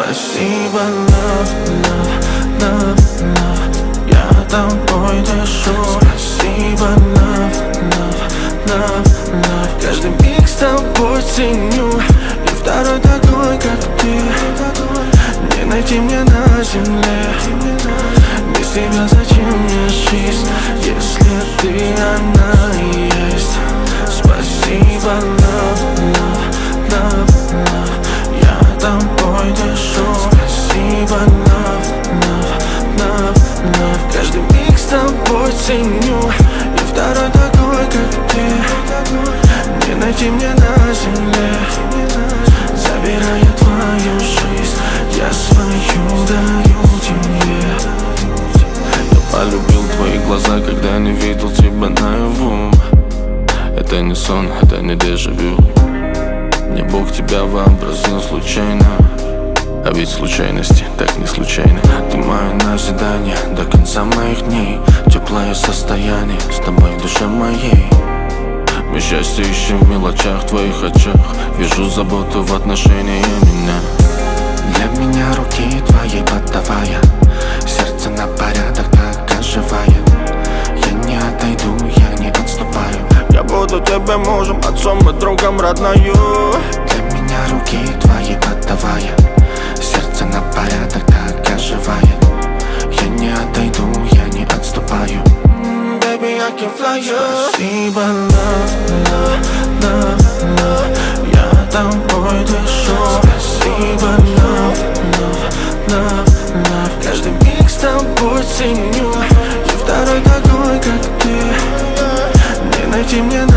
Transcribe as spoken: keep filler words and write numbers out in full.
Спасибо, love, love, love, love. Я тобой дышу. Спасибо, love, love, love, love. Каждый миг с тобой ценю. И второй такой, как ты, не найти мне на земле. Без тебя зачем мне жизнь, если ты она и есть? Спасибо, love, love, love, love. Я тобой дышу. Спасибо, love, love, love, love. Каждый миг с тобой ценю. И второй такой, как ты, не найти мне на земле. Забирая твою жизнь, я свою даю тебе. Я полюбил твои глаза, когда не видел тебя наяву. Это не сон, это не дежавю. Мне Бог тебя вообразил случайно. А ведь случайности так не случайно. Ты мое назидание до конца моих дней. Теплое состояние с тобой в душе моей. Мы счастье ищем в мелочах, в твоих очах. Вижу заботу в отношении меня. Для меня руки твоей подавая, сердце на порядок так оживает. Я не отойду, я не отступаю. Я буду тебе мужем, отцом и другом родною. Для меня руки твои подавая, сердце на порядок так оживает. Я не отойду, я не отступаю. mm, Baby, I can fly you. Спасибо, love, love, love, love. Я тобой дышу. Спасибо, love, love, love, love. Каждый миг с тобой ценю. И второй такой, как ты, не найти мне на